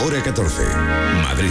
hora 14. Madrid.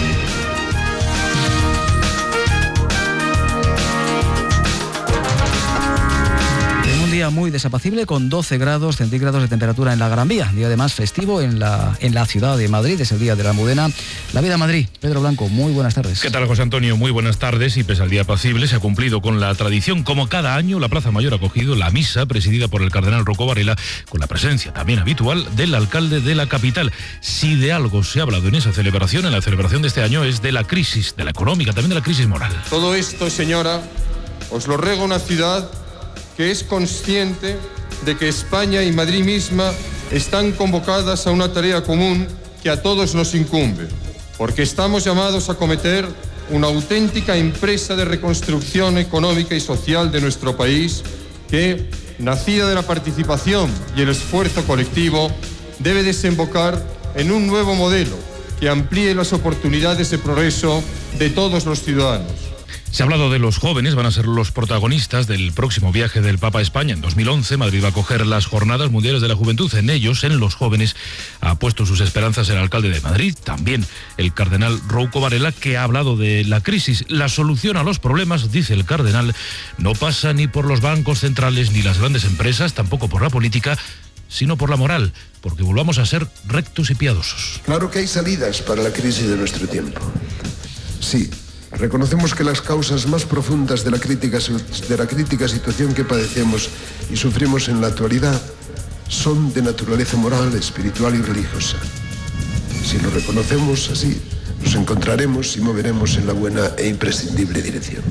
Un día muy desapacible con 12 grados centígrados de temperatura en la Gran Vía. Día además festivo en la ciudad de Madrid. Es el día de la Almudena. La vida Madrid. Pedro Blanco, muy buenas tardes. ¿Qué tal, José Antonio? Muy buenas tardes. Y pese al día apacible, se ha cumplido con la tradición. Como cada año, la Plaza Mayor ha acogido la misa presidida por el cardenal Rouco Varela, con la presencia también habitual del alcalde de la capital. Si de algo se ha hablado en esa celebración, en la celebración de este año, es de la crisis, de la económica, también de la crisis moral. Todo esto, señora, os lo ruega una ciudad que es consciente de que España y Madrid misma están convocadas a una tarea común que a todos nos incumbe, porque estamos llamados a acometer una auténtica empresa de reconstrucción económica y social de nuestro país que, nacida de la participación y el esfuerzo colectivo, debe desembocar en un nuevo modelo que amplíe las oportunidades de progreso de todos los ciudadanos. Se ha hablado de los jóvenes, van a ser los protagonistas del próximo viaje del Papa a España. En 2011, Madrid va a acoger las Jornadas Mundiales de la Juventud. En ellos, en los jóvenes, ha puesto sus esperanzas el alcalde de Madrid, también el cardenal Rouco Varela, que ha hablado de la crisis. La solución a los problemas, dice el cardenal, no pasa ni por los bancos centrales ni las grandes empresas, tampoco por la política, sino por la moral, porque volvamos a ser rectos y piadosos. Claro que hay salidas para la crisis de nuestro tiempo. Sí. Reconocemos que las causas más profundas de la crítica situación que padecemos y sufrimos en la actualidad son de naturaleza moral, espiritual y religiosa. Si lo reconocemos así, nos encontraremos y moveremos en la buena e imprescindible dirección.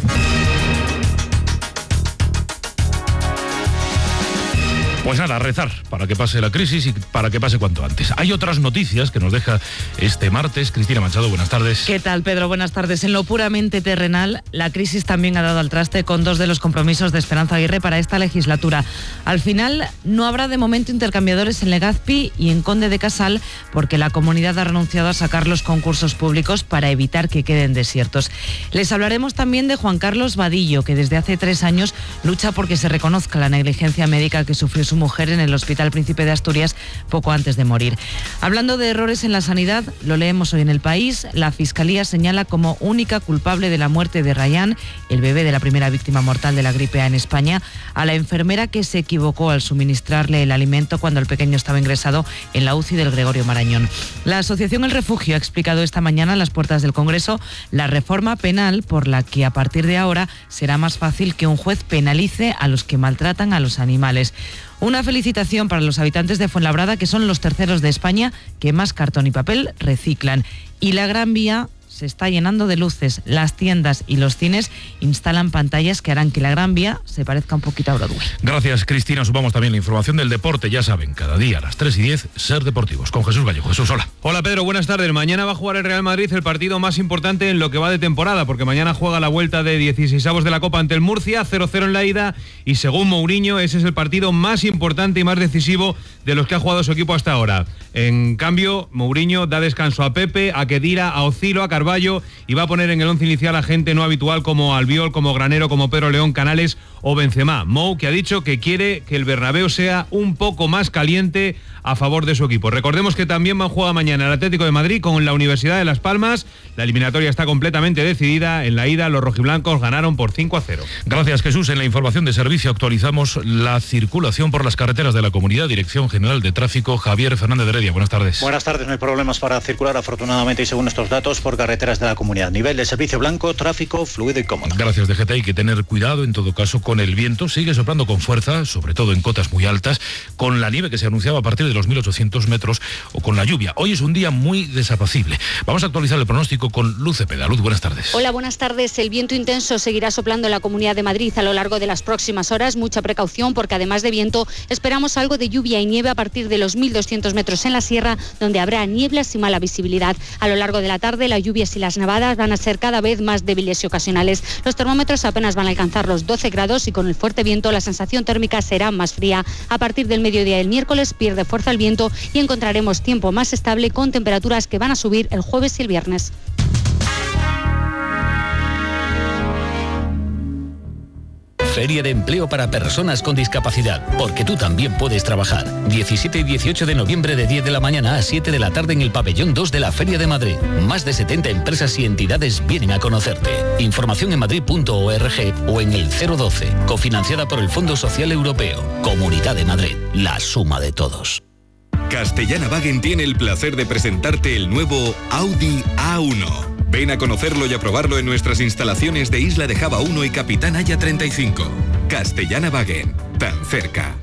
Pues nada, a rezar para que pase la crisis y para que pase cuanto antes. Hay otras noticias que nos deja este martes. Cristina Machado, buenas tardes. ¿Qué tal, Pedro? Buenas tardes. En lo puramente terrenal, la crisis también ha dado al traste con dos de los compromisos de Esperanza Aguirre para esta legislatura. Al final, no habrá de momento intercambiadores en Legazpi y en Conde de Casal, porque la comunidad ha renunciado a sacar los concursos públicos para evitar que queden desiertos. Les hablaremos también de Juan Carlos Vadillo, que desde hace 3 años lucha porque se reconozca la negligencia médica que sufrió su mujer en el Hospital Príncipe de Asturias poco antes de morir. Hablando de errores en la sanidad, lo leemos hoy en El País. La Fiscalía señala como única culpable de la muerte de Rayán, el bebé de la primera víctima mortal de la gripe A en España, a la enfermera que se equivocó al suministrarle el alimento cuando el pequeño estaba ingresado en la UCI del Gregorio Marañón. La Asociación El Refugio ha explicado esta mañana en las puertas del Congreso la reforma penal por la que a partir de ahora será más fácil que un juez penalice a los que maltratan a los animales. Una felicitación para los habitantes de Fuenlabrada, que son los terceros de España que más cartón y papel reciclan. Y la Gran Vía se está llenando de luces. Las tiendas y los cines instalan pantallas que harán que la Gran Vía se parezca un poquito a Broadway. Gracias, Cristina. Subamos también la información del deporte. Ya saben, cada día a las 3:10, Ser Deportivos. Con Jesús Vallejo. Jesús, hola. Hola, Pedro. Buenas tardes. Mañana va a jugar el Real Madrid el partido más importante en lo que va de temporada, porque mañana juega la vuelta de 16avos de la Copa ante el Murcia, 0-0 en la ida, y según Mourinho, ese es el partido más importante y más decisivo de los que ha jugado su equipo hasta ahora. En cambio, Mourinho da descanso a Pepe, a Khedira, a Ozilo, a Carballo, y va a poner en el once inicial a gente no habitual como Albiol, como Granero, como Pedro León, Canales o Benzema. Mou, que ha dicho que quiere que el Bernabéu sea un poco más caliente a favor de su equipo. Recordemos que también van a jugar mañana el Atlético de Madrid con la Universidad de Las Palmas. La eliminatoria está completamente decidida. En la ida, los rojiblancos ganaron por 5-0. Gracias, Jesús. En la información de servicio actualizamos la circulación por las carreteras de la comunidad. Dirección General de Tráfico, Javier Fernández de Heredia. Buenas tardes. Buenas tardes. No hay problemas para circular, afortunadamente, y según estos datos, por carreteras de la comunidad. Nivel de servicio blanco, tráfico fluido y cómodo. Gracias, DGT. Hay que tener cuidado, en todo caso, con el viento. Sigue soplando con fuerza, sobre todo en cotas muy altas, con la nieve que se anunciaba a partir de los 1.800 metros o con la lluvia. Hoy es un día muy desapacible. Vamos a actualizar el pronóstico con Luz Cepeda. Luz, buenas tardes. Hola, buenas tardes. El viento intenso seguirá soplando en la Comunidad de Madrid a lo largo de las próximas horas. Mucha precaución, porque además de viento esperamos algo de lluvia y nieve a partir de los 1.200 metros en la sierra, donde habrá nieblas y mala visibilidad. A lo largo de la tarde, las lluvias y las nevadas van a ser cada vez más débiles y ocasionales. Los termómetros apenas van a alcanzar los 12 grados y con el fuerte viento la sensación térmica será más fría. A partir del mediodía del miércoles pierde fuerza el viento y encontraremos tiempo más estable con temperaturas que van a subir el jueves y el viernes. Feria de Empleo para Personas con Discapacidad, porque tú también puedes trabajar. 17 y 18 de noviembre de 10 de la mañana a 7 de la tarde en el pabellón 2 de la Feria de Madrid. Más de 70 empresas y entidades vienen a conocerte. Información en madrid.org o en el 012, cofinanciada por el Fondo Social Europeo. Comunidad de Madrid, la suma de todos. Castellana-Wagen tiene el placer de presentarte el nuevo Audi A1. Ven a conocerlo y a probarlo en nuestras instalaciones de Isla de Java 1 y Capitán Haya 35. Castellana-Wagen, tan cerca.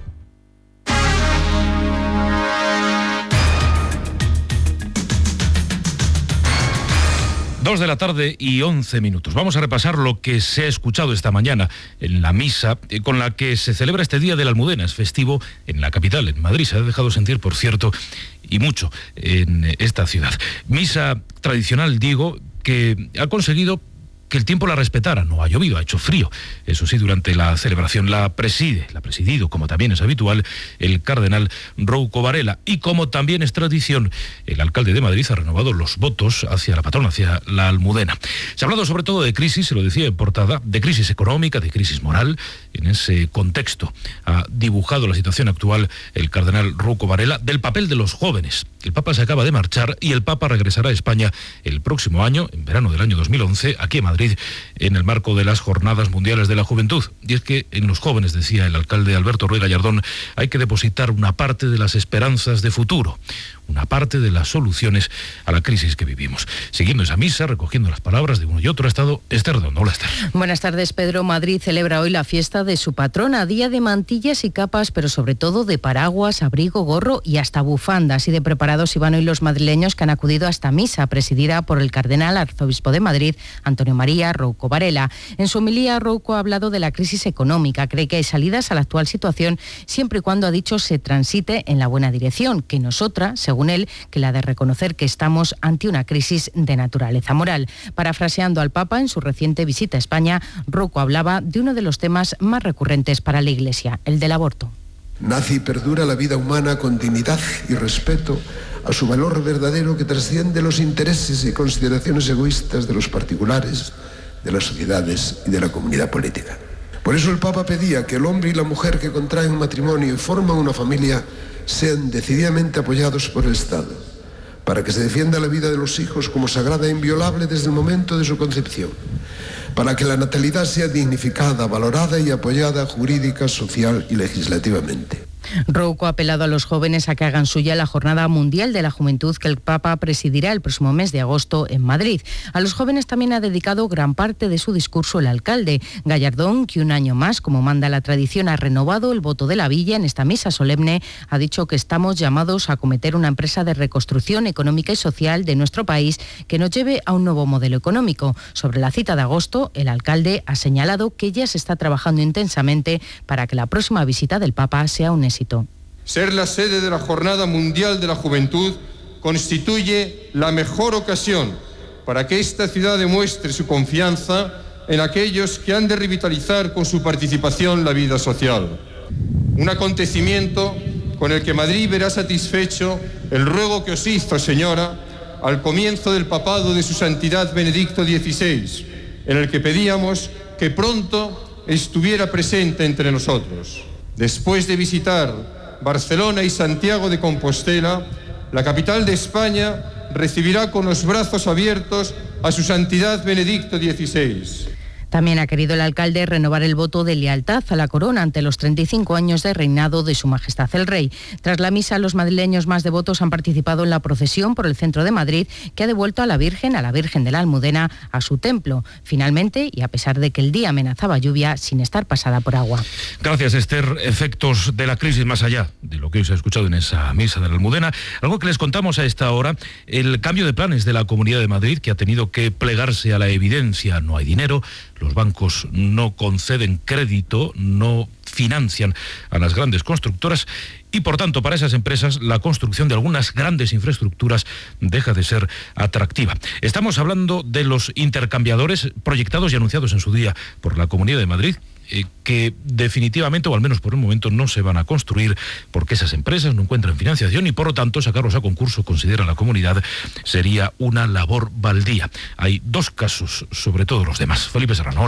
Dos de la tarde y 11 minutos. Vamos a repasar lo que se ha escuchado esta mañana en la misa con la que se celebra este Día de la Almudena. Es festivo en la capital, en Madrid. Se ha dejado sentir, por cierto, y mucho en esta ciudad. Misa tradicional, digo, que ha conseguido que el tiempo la respetara. No ha llovido, ha hecho frío. Eso sí, durante la celebración la ha presidido, como también es habitual, el cardenal Rouco Varela. Y como también es tradición, el alcalde de Madrid ha renovado los votos hacia la patrona, hacia la Almudena. Se ha hablado sobre todo de crisis, se lo decía en portada, de crisis económica, de crisis moral. En ese contexto ha dibujado la situación actual el cardenal Rouco Varela, del papel de los jóvenes. El Papa se acaba de marchar y el Papa regresará a España el próximo año, en verano del año 2011, aquí en Madrid, en el marco de las Jornadas Mundiales de la Juventud. Y es que en los jóvenes, decía el alcalde Alberto Ruiz Gallardón, hay que depositar una parte de las esperanzas de futuro, una parte de las soluciones a la crisis que vivimos. Siguiendo esa misa, recogiendo las palabras de uno y otro, ha estado Esther Redondo. Hola, Esther. Buenas tardes, Pedro. Madrid celebra hoy la fiesta de su patrona, día de mantillas y capas, pero sobre todo de paraguas, abrigo, gorro y hasta bufanda. Así de preparados iban hoy los madrileños que han acudido a esta misa, presidida por el cardenal arzobispo de Madrid, Antonio María Rouco Varela. En su homilía, Rouco ha hablado de la crisis económica. Cree que hay salidas a la actual situación siempre y cuando, ha dicho, se transite en la buena dirección, que nosotras, según él, que la de reconocer que estamos ante una crisis de naturaleza moral. Parafraseando al Papa en su reciente visita a España, Rouco hablaba de uno de los temas más recurrentes para la Iglesia, el del aborto. Nace y perdura la vida humana con dignidad y respeto a su valor verdadero que trasciende los intereses y consideraciones egoístas de los particulares, de las sociedades y de la comunidad política. Por eso el Papa pedía que el hombre y la mujer que contraen matrimonio y forman una familia sean decididamente apoyados por el Estado, para que se defienda la vida de los hijos como sagrada e inviolable desde el momento de su concepción, para que la natalidad sea dignificada, valorada y apoyada jurídica, social y legislativamente. Rouco ha apelado a los jóvenes a que hagan suya la Jornada Mundial de la Juventud que el Papa presidirá el próximo mes de agosto en Madrid. A los jóvenes también ha dedicado gran parte de su discurso el alcalde Gallardón, que un año más, como manda la tradición, ha renovado el voto de la Villa en esta misa solemne. Ha dicho que estamos llamados a acometer una empresa de reconstrucción económica y social de nuestro país que nos lleve a un nuevo modelo económico. Sobre la cita de agosto, el alcalde ha señalado que ya se está trabajando intensamente para que la próxima visita del Papa sea un éxito. Ser la sede de la Jornada Mundial de la Juventud constituye la mejor ocasión para que esta ciudad demuestre su confianza en aquellos que han de revitalizar con su participación la vida social. Un acontecimiento con el que Madrid verá satisfecho el ruego que os hizo, señora, al comienzo del papado de su Santidad Benedicto XVI, en el que pedíamos que pronto estuviera presente entre nosotros. Después de visitar Barcelona y Santiago de Compostela, la capital de España recibirá con los brazos abiertos a su Santidad Benedicto XVI. También ha querido el alcalde renovar el voto de lealtad a la corona ante los 35 años de reinado de Su Majestad el Rey. Tras la misa, los madrileños más devotos han participado en la procesión por el centro de Madrid que ha devuelto a la Virgen de la Almudena, a su templo. Finalmente, y a pesar de que el día amenazaba lluvia, sin estar pasada por agua. Gracias, Esther. Efectos de la crisis más allá de lo que hoy se ha escuchado en esa misa de la Almudena. Algo que les contamos a esta hora, el cambio de planes de la Comunidad de Madrid, que ha tenido que plegarse a la evidencia. No hay dinero, los bancos no conceden crédito, no financian a las grandes constructoras y, por tanto, para esas empresas la construcción de algunas grandes infraestructuras deja de ser atractiva. Estamos hablando de los intercambiadores proyectados y anunciados en su día por la Comunidad de Madrid, que definitivamente, o al menos por un momento, no se van a construir porque esas empresas no encuentran financiación y, por lo tanto, sacarlos a concurso, considera la comunidad, sería una labor baldía. Hay dos casos sobre todos los demás. Felipe Serrano, hola.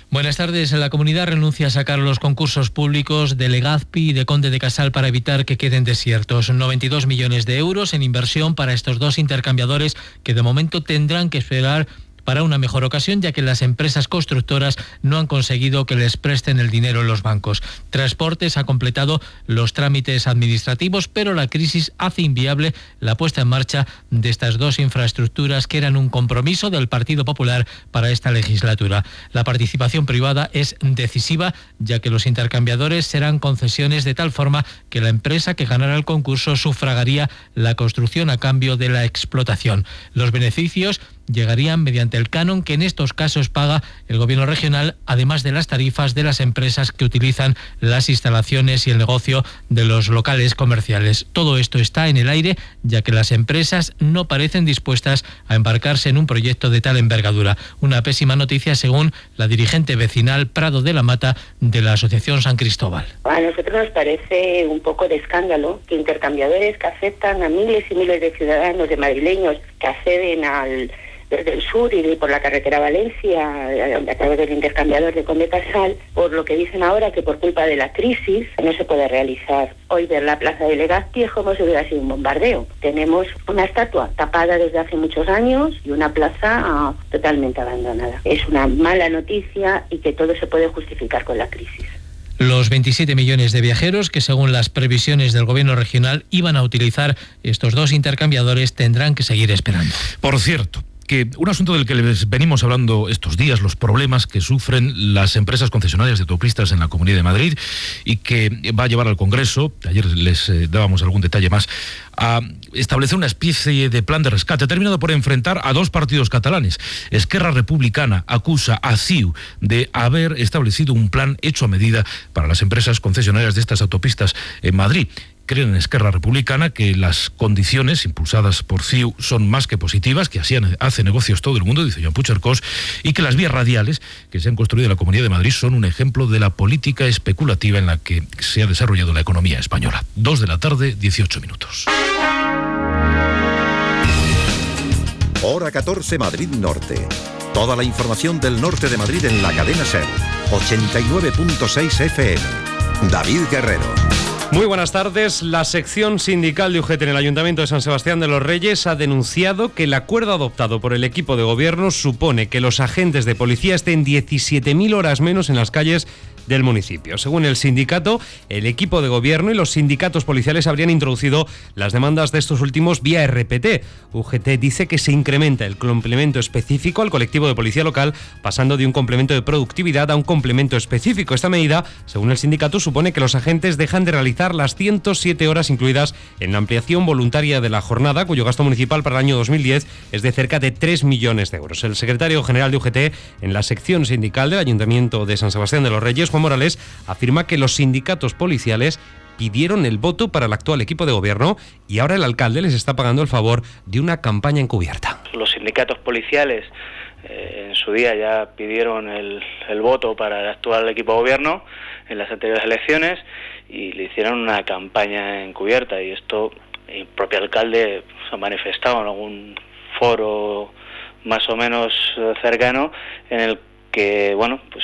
Buenas tardes. La comunidad renuncia a sacar los concursos públicos de Legazpi y de Conde de Casal para evitar que queden desiertos. 92 millones de euros en inversión para estos dos intercambiadores que de momento tendrán que esperar para una mejor ocasión, ya que las empresas constructoras no han conseguido que les presten el dinero en los bancos. Transportes ha completado los trámites administrativos, pero la crisis hace inviable la puesta en marcha de estas dos infraestructuras que eran un compromiso del Partido Popular para esta legislatura. La participación privada es decisiva, ya que los intercambiadores serán concesiones de tal forma que la empresa que ganara el concurso sufragaría la construcción a cambio de la explotación. Los beneficios llegarían mediante el canon que en estos casos paga el gobierno regional, además de las tarifas de las empresas que utilizan las instalaciones y el negocio de los locales comerciales. Todo esto está en el aire, ya que las empresas no parecen dispuestas a embarcarse en un proyecto de tal envergadura. Una pésima noticia según la dirigente vecinal Prado de la Mata de la Asociación San Cristóbal. A nosotros nos parece un poco de escándalo que intercambiadores que afectan a miles y miles de ciudadanos, de madrileños que acceden desde el sur y por la carretera Valencia, a través del intercambiador de Conde Casal, por lo que dicen ahora que por culpa de la crisis no se puede realizar. Hoy ver la plaza de Legazpi es como si hubiera sido un bombardeo. Tenemos una estatua tapada desde hace muchos años y una plaza totalmente abandonada. Es una mala noticia y que todo se puede justificar con la crisis. Los 27 millones de viajeros que, según las previsiones del gobierno regional, iban a utilizar estos dos intercambiadores tendrán que seguir esperando. Por cierto, que un asunto del que les venimos hablando estos días, los problemas que sufren las empresas concesionarias de autopistas en la Comunidad de Madrid y que va a llevar al Congreso, ayer les dábamos algún detalle más, a establecer una especie de plan de rescate terminado por enfrentar a dos partidos catalanes. Esquerra Republicana acusa a CiU de haber establecido un plan hecho a medida para las empresas concesionarias de estas autopistas en Madrid. Creen en Esquerra Republicana que las condiciones impulsadas por CiU son más que positivas, que así hace negocios todo el mundo, dice Joan Puigcercós, y que las vías radiales que se han construido en la Comunidad de Madrid son un ejemplo de la política especulativa en la que se ha desarrollado la economía española. 2:18 p.m. Hora 14, Madrid Norte. Toda la información del norte de Madrid en la cadena SER. 89.6 FM. David Guerrero. Muy buenas tardes. La sección sindical de UGT en el Ayuntamiento de San Sebastián de los Reyes ha denunciado que el acuerdo adoptado por el equipo de gobierno supone que los agentes de policía estén 17.000 horas menos en las calles del municipio. Según el sindicato, el equipo de gobierno y los sindicatos policiales habrían introducido las demandas de estos últimos vía RPT. UGT dice que se incrementa el complemento específico al colectivo de policía local, pasando de un complemento de productividad a un complemento específico. Esta medida, según el sindicato, supone que los agentes dejan de realizar las 107 horas incluidas en la ampliación voluntaria de la jornada, cuyo gasto municipal para el año 2010 es de cerca de 3 millones de euros. El secretario general de UGT en la sección sindical del Ayuntamiento de San Sebastián de los Reyes, Juan Morales, afirma que los sindicatos policiales pidieron el voto para el actual equipo de gobierno y ahora el alcalde les está pagando el favor de una campaña encubierta. Los sindicatos policiales en su día ya pidieron el voto para el actual equipo de gobierno en las anteriores elecciones y le hicieron una campaña encubierta, y esto el propio alcalde se ha manifestado en algún foro más o menos cercano en el que, bueno, pues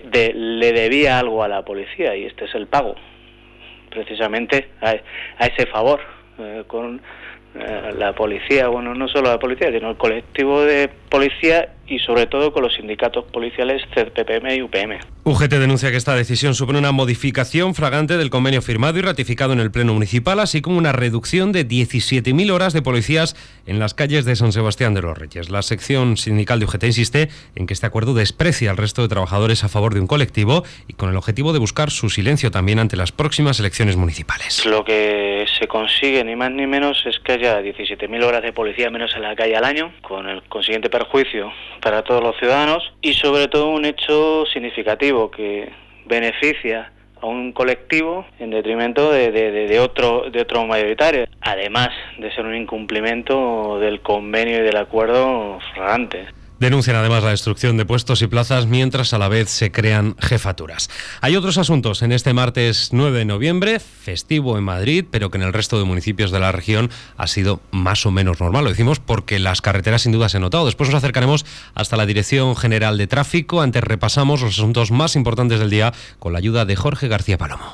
le debía algo a la policía, y este es el pago precisamente a ese favor con la policía, bueno, no solo la policía, sino el colectivo de policía y sobre todo con los sindicatos policiales CPPM y UPM. UGT denuncia que esta decisión supone una modificación flagrante del convenio firmado y ratificado en el Pleno Municipal, así como una reducción de 17.000 horas de policías en las calles de San Sebastián de los Reyes. La sección sindical de UGT insiste en que este acuerdo desprecia al resto de trabajadores a favor de un colectivo y con el objetivo de buscar su silencio también ante las próximas elecciones municipales. Lo que se consigue ni más ni menos es que haya 17.000 horas de policía menos en la calle al año, con el consiguiente perjuicio para todos los ciudadanos, y sobre todo un hecho significativo que beneficia a un colectivo en detrimento de otro mayoritario, además de ser un incumplimiento del convenio y del acuerdo flagrante. Denuncian además la destrucción de puestos y plazas mientras a la vez se crean jefaturas. Hay otros asuntos en este martes 9 de noviembre, festivo en Madrid, pero que en el resto de municipios de la región ha sido más o menos normal. Lo decimos porque las carreteras sin duda se han notado. Después nos acercaremos hasta la Dirección General de Tráfico. Antes repasamos los asuntos más importantes del día con la ayuda de Jorge García Palomo.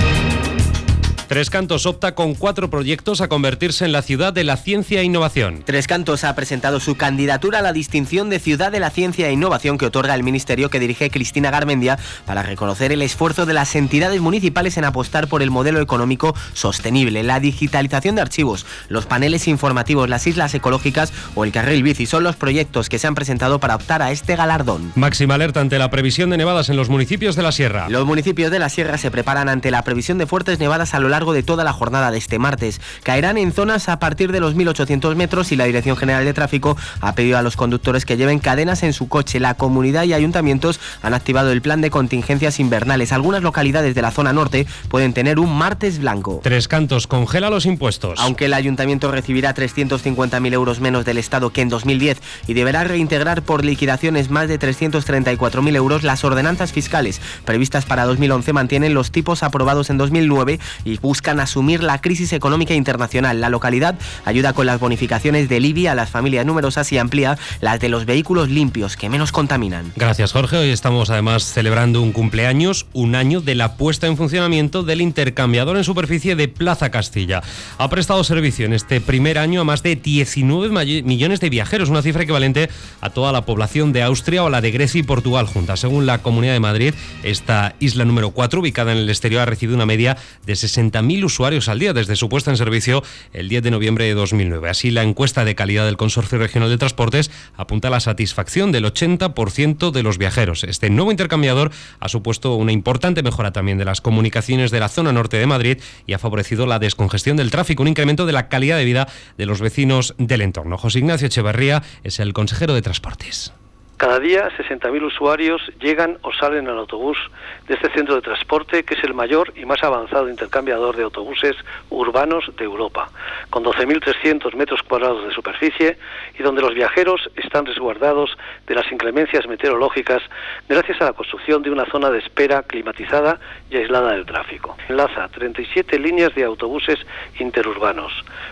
Tres Cantos opta con 4 proyectos a convertirse en la ciudad de la ciencia e innovación. Tres Cantos ha presentado su candidatura a la distinción de Ciudad de la Ciencia e Innovación que otorga el ministerio que dirige Cristina Garmendia para reconocer el esfuerzo de las entidades municipales en apostar por el modelo económico sostenible, la digitalización de archivos, los paneles informativos, las islas ecológicas o el carril bici son los proyectos que se han presentado para optar a este galardón. Máxima alerta ante la previsión de nevadas en los municipios de la Sierra. Los municipios de la Sierra se preparan ante la previsión de fuertes nevadas a lo largo de toda la jornada de este martes. Caerán en zonas a partir de los 1.800 metros y la Dirección General de Tráfico ha pedido a los conductores que lleven cadenas en su coche. La comunidad y ayuntamientos han activado el plan de contingencias invernales. Algunas localidades de la zona norte pueden tener un martes blanco. Tres Cantos congela los impuestos. Aunque el ayuntamiento recibirá 350.000 euros menos del Estado que en 2010 y deberá reintegrar por liquidaciones más de 334.000 euros, las ordenanzas fiscales previstas para 2011 mantienen los tipos aprobados en 2009 y buscan asumir la crisis económica internacional. La localidad ayuda con las bonificaciones del IBI a las familias numerosas y amplía las de los vehículos limpios que menos contaminan. Gracias, Jorge. Hoy estamos además celebrando un cumpleaños, un año de la puesta en funcionamiento del intercambiador en superficie de Plaza Castilla. Ha prestado servicio en este primer año a más de 19 millones de viajeros, una cifra equivalente a toda la población de Austria o la de Grecia y Portugal juntas. Según la Comunidad de Madrid, esta isla número 4, ubicada en el exterior, ha recibido una media de 60.000 usuarios al día desde su puesta en servicio el 10 de noviembre de 2009. Así, la encuesta de calidad del Consorcio Regional de Transportes apunta a la satisfacción del 80% de los viajeros. Este nuevo intercambiador ha supuesto una importante mejora también de las comunicaciones de la zona norte de Madrid y ha favorecido la descongestión del tráfico, un incremento de la calidad de vida de los vecinos del entorno. José Ignacio Echeverría es el consejero de Transportes. Cada día 60.000 usuarios llegan o salen en autobús de este centro de transporte, que es el mayor y más avanzado intercambiador de autobuses urbanos de Europa, con 12.300 metros cuadrados de superficie y donde los viajeros están resguardados de las inclemencias meteorológicas gracias a la construcción de una zona de espera climatizada y aislada del tráfico. Enlaza 37 líneas de autobuses interurbanos,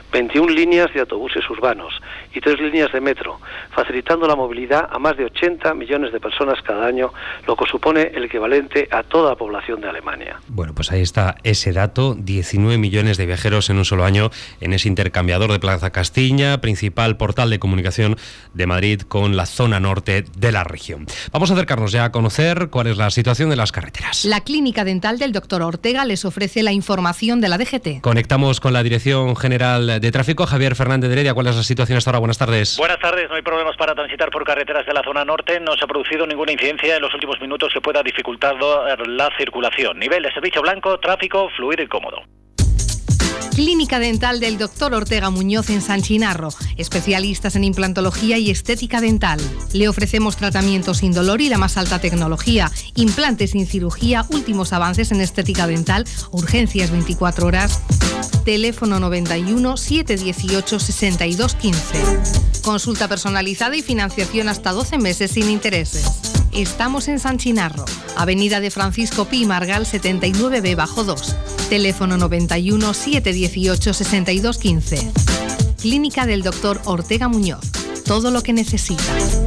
21 líneas de autobuses urbanos y 3 líneas de metro, facilitando la movilidad a más de 80 millones de personas cada año, lo que supone el equivalente a toda la población de Alemania. Bueno, pues ahí está ese dato, 19 millones de viajeros en un solo año en ese intercambiador de Plaza Castilla, principal portal de comunicación de Madrid con la zona norte de la región. Vamos a acercarnos ya a conocer cuál es la situación de las carreteras. La Clínica Dental del Dr. Ortega les ofrece la información de la DGT. Conectamos con la Dirección General de Tráfico, Javier Fernández de Heredia. ¿Cuál es la situación hasta ahora? Buenas tardes. Buenas tardes, no hay problemas para transitar por carreteras de la zona norte, no se ha producido ninguna incidencia en los últimos minutos que pueda dificultar la circulación. Nivel de servicio blanco, tráfico fluido y cómodo. Clínica Dental del Dr. Ortega Muñoz en San Chinarro, especialistas en implantología y estética dental. Le ofrecemos tratamientos sin dolor y la más alta tecnología, implantes sin cirugía, últimos avances en estética dental, urgencias 24 horas. Teléfono 91 718 62 15. Consulta personalizada y financiación hasta 12 meses sin intereses. Estamos en San Chinarro, Avenida de Francisco Pi Margal 79B-2. Teléfono 91 718 62 15. Clínica del Dr. Ortega Muñoz. Todo lo que necesita.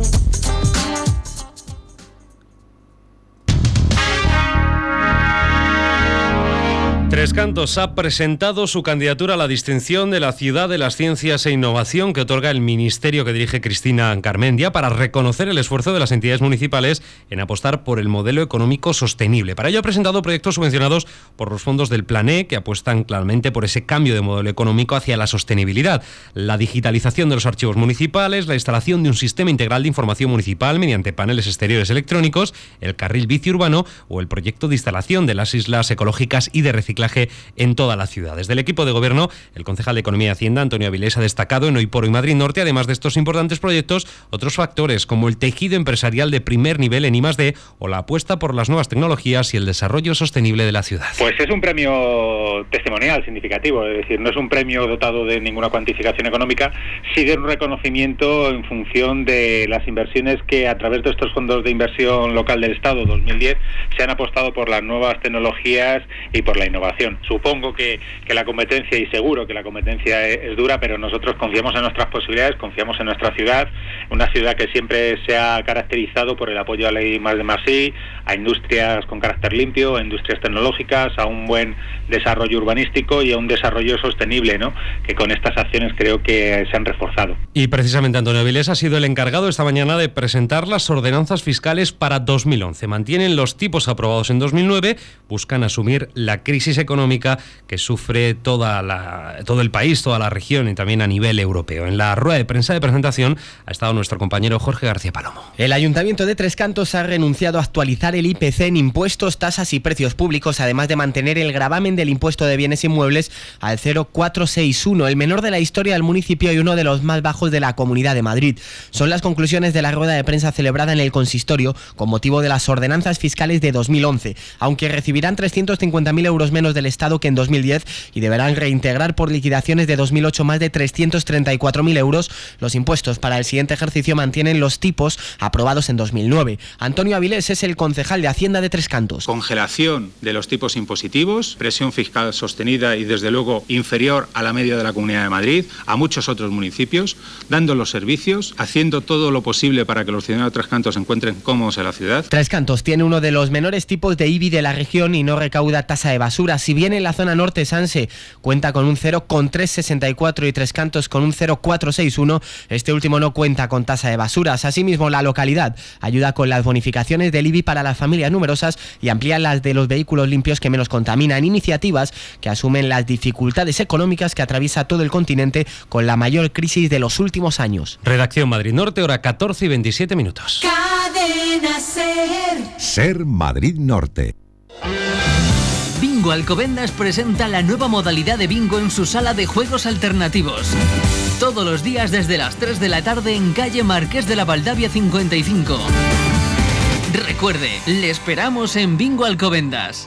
Tres Cantos ha presentado su candidatura a la distinción de la Ciudad de las Ciencias e Innovación que otorga el ministerio que dirige Cristina Garmendia para reconocer el esfuerzo de las entidades municipales en apostar por el modelo económico sostenible. Para ello ha presentado proyectos subvencionados por los fondos del Plan E que apuestan claramente por ese cambio de modelo económico hacia la sostenibilidad, la digitalización de los archivos municipales, la instalación de un sistema integral de información municipal mediante paneles exteriores electrónicos, el carril bici urbano o el proyecto de instalación de las islas ecológicas y de reciclaje reciclaje en toda la ciudad. Desde el equipo de gobierno, el concejal de Economía y Hacienda, Antonio Avilés, ha destacado en Hoy por Hoy Madrid Norte, además de estos importantes proyectos, otros factores como el tejido empresarial de primer nivel en I+D o la apuesta por las nuevas tecnologías y el desarrollo sostenible de la ciudad. Pues es un premio testimonial significativo, es decir, no es un premio dotado de ninguna cuantificación económica, sí de un reconocimiento en función de las inversiones que a través de estos fondos de inversión local del Estado 2010 se han apostado por las nuevas tecnologías y por la innovación. Supongo que la competencia, y seguro que la competencia es dura, pero nosotros confiamos en nuestras posibilidades, confiamos en nuestra ciudad, una ciudad que siempre se ha caracterizado por el apoyo a la I+D+I, a industrias con carácter limpio, a industrias tecnológicas, a un buen desarrollo urbanístico y a un desarrollo sostenible, ¿no?, que con estas acciones creo que se han reforzado. Y precisamente Antonio Avilés ha sido el encargado esta mañana de presentar las ordenanzas fiscales para 2011. Mantienen los tipos aprobados en 2009, buscan asumir la crisis económica que sufre todo el país, toda la región y también a nivel europeo. En la rueda de prensa de presentación ha estado nuestro compañero Jorge García Palomo. El Ayuntamiento de Tres Cantos ha renunciado a actualizar el IPC en impuestos, tasas y precios públicos, además de mantener el gravamen del impuesto de bienes inmuebles al 0,461, el menor de la historia del municipio y uno de los más bajos de la Comunidad de Madrid. Son las conclusiones de la rueda de prensa celebrada en el consistorio con motivo de las ordenanzas fiscales de 2011, aunque recibirán 350.000 euros menos del Estado que en 2010 y deberán reintegrar por liquidaciones de 2008 más de 334.000 euros. Los impuestos para el siguiente ejercicio mantienen los tipos aprobados en 2009. Antonio Avilés es el concejal de Hacienda de Tres Cantos. Congelación de los tipos impositivos, presión fiscal sostenida y desde luego inferior a la media de la Comunidad de Madrid, a muchos otros municipios, dando los servicios, haciendo todo lo posible para que los ciudadanos de Tres Cantos se encuentren cómodos en la ciudad. Tres Cantos tiene uno de los menores tipos de IBI de la región y no recauda tasa de basura. Si bien en la zona norte Sanse cuenta con un 0,364 y Tres Cantos con un 0,461, este último no cuenta con tasa de basuras. Asimismo, la localidad ayuda con las bonificaciones del IBI para las familias numerosas y amplía las de los vehículos limpios que menos contaminan, iniciativas que asumen las dificultades económicas que atraviesa todo el continente con la mayor crisis de los últimos años. Redacción Madrid Norte, hora 14 y 27 minutos. Cadena Ser. Ser Madrid Norte. Bingo Alcobendas presenta la nueva modalidad de bingo en su sala de juegos alternativos. Todos los días desde las 3 de la tarde en calle Marqués de la Valdavia 55. Recuerde, le esperamos en Bingo Alcobendas.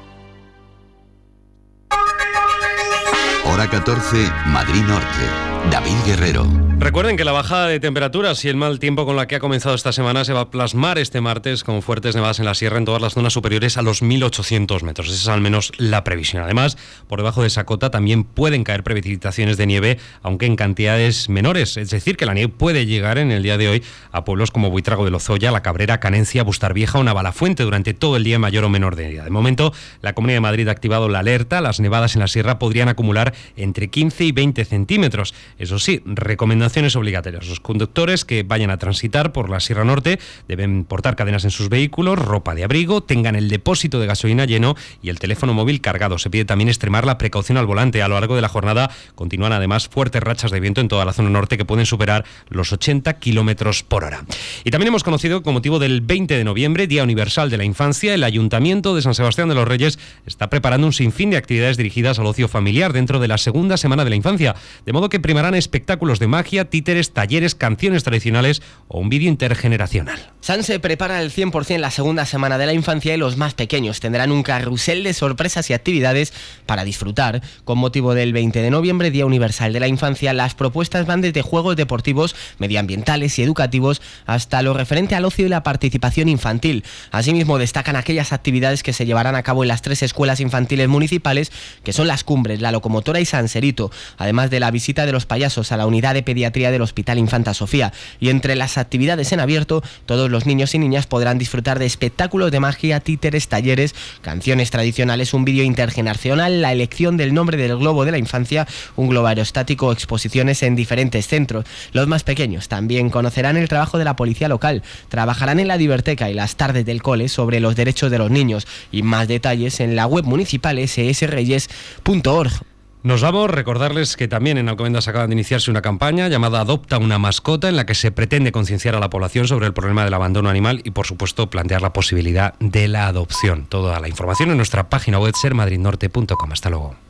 Hora 14, Madrid Norte. David Guerrero. Recuerden que la bajada de temperaturas y el mal tiempo con la que ha comenzado esta semana se va a plasmar este martes con fuertes nevadas en la sierra en todas las zonas superiores a los 1.800 metros. Esa es al menos la previsión. Además, por debajo de esa cota también pueden caer precipitaciones de nieve, aunque en cantidades menores. Es decir, que la nieve puede llegar en el día de hoy a pueblos como Buitrago de Lozoya, La Cabrera, Canencia, Bustarvieja o Navalafuente durante todo el día en mayor o menor medida. De momento, la Comunidad de Madrid ha activado la alerta. Las nevadas en la sierra podrían acumular entre 15 y 20 centímetros. Eso sí, recomendaciones obligatorias. Los conductores que vayan a transitar por la Sierra Norte deben portar cadenas en sus vehículos, ropa de abrigo, tengan el depósito de gasolina lleno y el teléfono móvil cargado. Se pide también extremar la precaución al volante. A lo largo de la jornada continúan además fuertes rachas de viento en toda la zona norte que pueden superar los 80 kilómetros por hora. Y también hemos conocido que con motivo del 20 de noviembre, Día Universal de la Infancia, el Ayuntamiento de San Sebastián de los Reyes está preparando un sinfín de actividades dirigidas al ocio familiar dentro de la segunda semana de la infancia, de modo que primarán espectáculos de magia, títeres, talleres, canciones tradicionales o un vídeo intergeneracional. Sanse prepara el 100% la segunda semana de la infancia y los más pequeños tendrán un carrusel de sorpresas y actividades para disfrutar. Con motivo del 20 de noviembre, Día Universal de la Infancia, las propuestas van desde juegos deportivos, medioambientales y educativos hasta lo referente al ocio y la participación infantil. Asimismo, destacan aquellas actividades que se llevarán a cabo en las 3 escuelas infantiles municipales, que son Las Cumbres, La Locomotora y Sanserito, además de la visita de los payasos a la unidad de pediatría del Hospital Infanta Sofía. Y entre las actividades en abierto, todos los niños y niñas podrán disfrutar de espectáculos de magia, títeres, talleres, canciones tradicionales, un vídeo intergeneracional, la elección del nombre del globo de la infancia, un globo aerostático, exposiciones en diferentes centros. Los más pequeños también conocerán el trabajo de la policía local, trabajarán en la Diverteca y las tardes del cole sobre los derechos de los niños y más detalles en la web municipal ssreyes.org. Nos vamos, recordarles que también en Alcobendas acaba de iniciarse una campaña llamada Adopta una mascota, en la que se pretende concienciar a la población sobre el problema del abandono animal y, por supuesto, plantear la posibilidad de la adopción. Toda la información en nuestra página web sermadridnorte.com. Hasta luego.